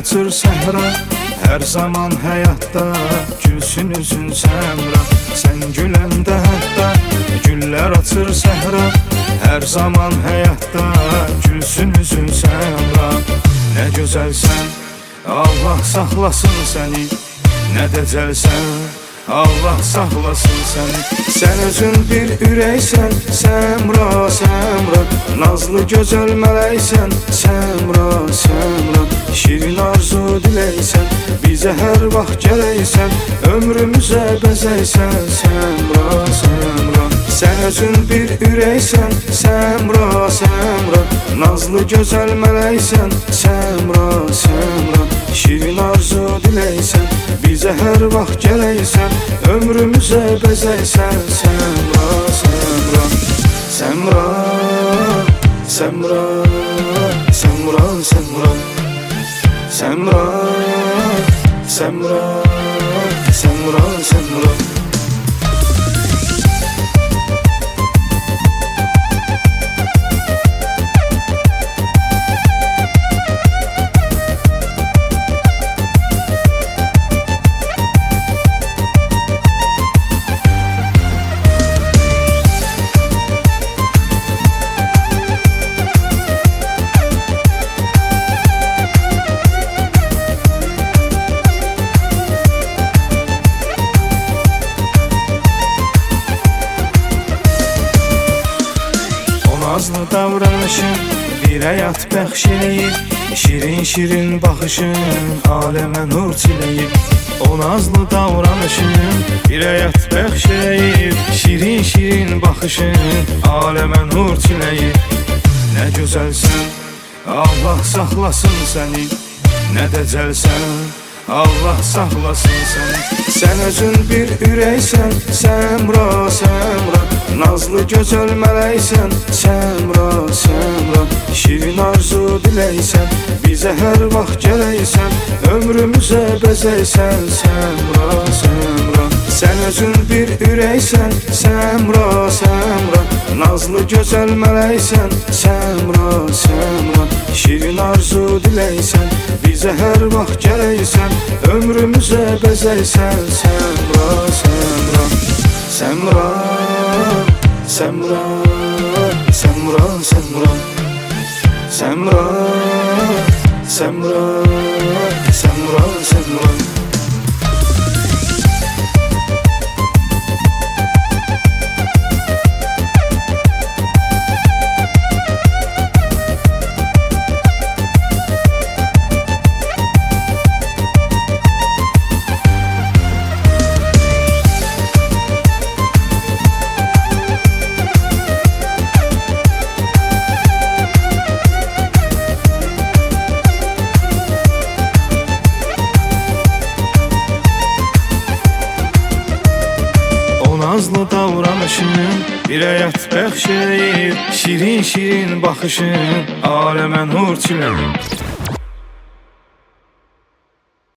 açır səhra, hər zaman həyatda gülsün üzün səmra. Sən güləndə hətta güllər açır səhra, hər zaman həyatda gülsün üzün səmra. Nə gözəlsən, Allah saxlasın səni, nə dəcəlsən, Allah saxlasın səni. Sən özün bir ürəksən, Səmra, Səmra. Nazlı gözəl mələksən, Səmra, Səmra. Şirin arzu diləksən, bizə hər vaxt gələksən, ömrümüzə bəzəksən, Səmra, Səmra. Sən özün bir ürəksən, Səmra, Səmra. Nazlı gözəl mələksən, Səmra, Səmra. Şirin arzu diləksən, bizə hər vaxt gələksən, ömrümüzə bəzəksən, Səmra, Səmra. Səmra, Səmra, Səmra, Səmra. Səmra, Səmra, Səmra, Səmra. Nazlı davranışın bir həyat bəxş eləyir, şirin-şirin baxışın aləmə nur çiləyir. O nazlı davranışın bir həyat bəxş eləyir, şirin-şirin baxışın aləmə nur çiləyir. Nə gözəlsən, Allah saxlasın səni, nə dəcəlsən, Allah saxlasın səni. Sən özün bir ürəksən, Səmra, Səmra. Nazlı gözəl mələksən, Səmra, Səmra. Şirin arzu diləksən, bizə hər vaxt gələksən, ömrümüzə bəzəksən, Səmra, Səmra. Sən özün bir ürəksən, Səmra, Səmra. Nazlı gözəl mələksən, Səmra, Səmra. Şirin arzu diləksən, bizə hər vaxt gələksən, ömrümüzə bəzəksən, Səmra, Səmra. Səmra, Səmra, Səmra, Səmra. Səmra, Səmra, Səmra, Səmra. Nazlı davranışın bir həyat bəxş eləyir, şirin-şirin baxışın aləmə nur çiləyir.